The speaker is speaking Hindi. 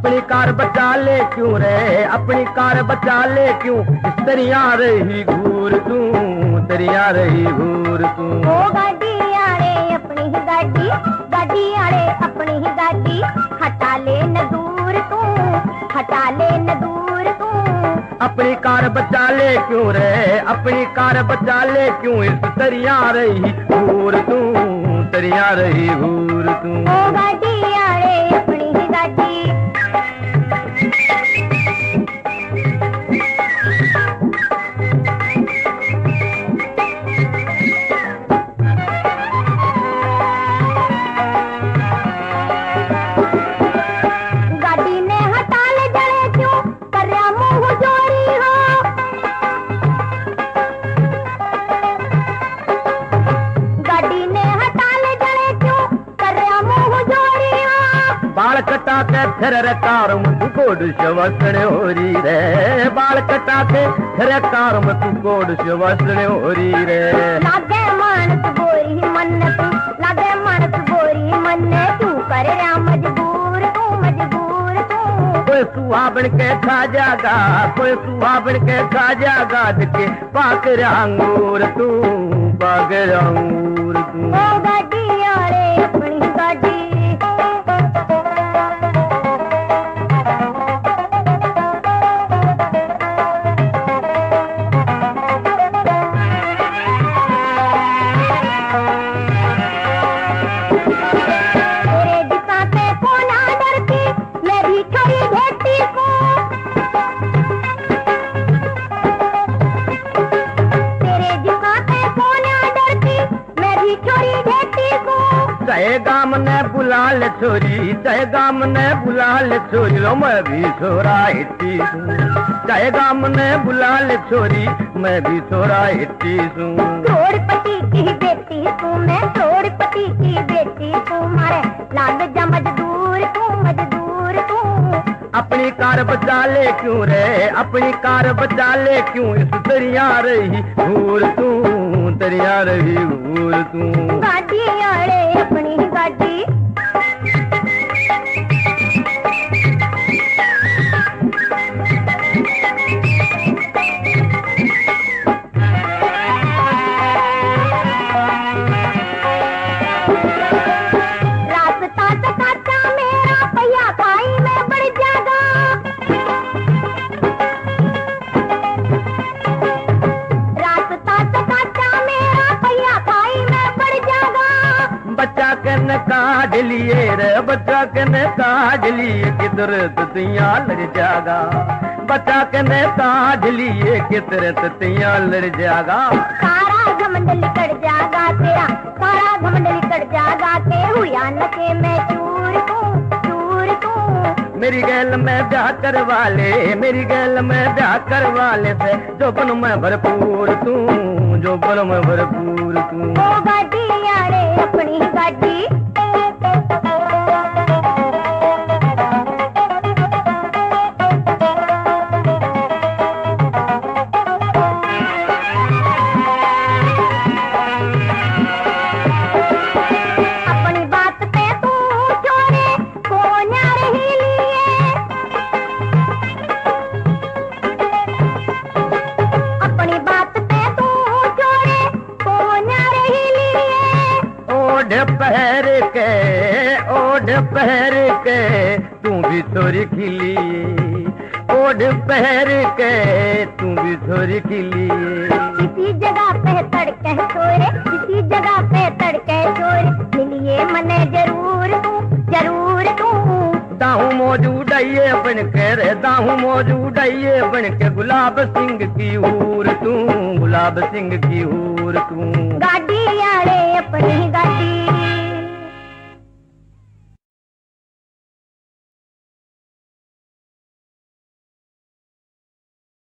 अपनी कार बचा ले क्यों रे, अपनी कार बचा ले क्यों, तेरिया रही घूर तू, तेरिया रही घूर तू। ओ गाड़ी आले अपनी ही गाड़ी, गाड़ी आले अपनी ही गाड़ी, हटा ले न दूर तू, हटा ले न दूर तू। अपनी कार बचा ले क्यों रे, अपनी कार बचा ले क्यों, इस तेरिया रही घूर तू, तेरिया रही घूर तू। ओ गाड़ी आले अपनी ही गाड़ी। गाड़ी ने हटा ले जड़े क्यों, कर्या मुंह जोरी हो। गाड़ी ने हटा ले जड़े क्यों, कर्या मुंह जोरी हो। बाल कटा के फिर कार तू कोड शवसण हो री रे, बाल कटा के फिर कार तू कोड शवसण हो री रे। लागे मानस गोरी मन तू, लागे मानस गोरी मन तू, कर रहा मजबूर तू, मजबूर तू। कोई सुहाबन के खा जागा, कोई सुहाबन के खा जागा, के पाक अंगूर तू, पाक अंगूर तू। ओ गाड़ी आले अपनी गाड़ी। तेरे दिशा से कोना डरती, मैं भी छोरी भेटी को। तेरे दिशा से कोना डरती, मैं भी छोरी भेटी को। चाहे गाम ने बुला ले छोरी, चाहे गाम ने बुला ले छोरी, लो मैं भी छोरा हिट्टी हूँ। चाहे गाम ने बुला ले छोरी, मैं भी छोरा हिट्टी हूँ। करोड़पति की बेटी तू, मैं करोड़पति की बेटी तू, मारे लाग जा मजदूर तू, मजदूर तू। अपनी कार बचा ले क्यों रे, अपनी कार बचा ले क्यों, इस तेरिया रही घूर तू, तेरिया रही घूर तू। गाड़ी आले अपनी ही गाड़ी। रास्ता सकाता मेरा पहिया खाई में बढ़ जागा। रास्ता सकाता मेरा पहिया खाई में बढ़ जागा। बच्चा के न काढ़ लिए रे, बच्चा के न काढ़ लिए, किधर तिया लड़ जागा। बच्चा के न काढ़ लिए, किधर तिया लड़ जागा। सारा घमंड लिकड़ जागा तेरा, सारा घमंड लिकड़ जागा के, हुआ नशे में चूर तू, चूर तू। मेरी गैल में ब्याह करवा ले, मेरी गैल में ब्याह करवा ले से, जो बन में भरपूर तू, जो बन में भरपूर तू। ओ गाड़ी आले अपनी गाड़ी। अपनी बात पे तू चोरे को ना रही लिए, अपनी बात पे तू चोरे को ना रही लिए। ओढ़ पहर के, ओढ़ पहर के, तू भी छोरी खिली, ओढ़ पहर के, तू भी छोरी खिली। किसी जगह पे तड़के सोरे, किसी जगह पे तड़के सोरे, मिलिए मने जरूर तू, जरूर तू। दाहू मौजूद आइए बन के रे, दाहू मौजूद आइए बन के, गुलाब सिंह की हूर तू, गुलाब सिंह की हूर तू। गाड़ी आले अपनी गाड़ी।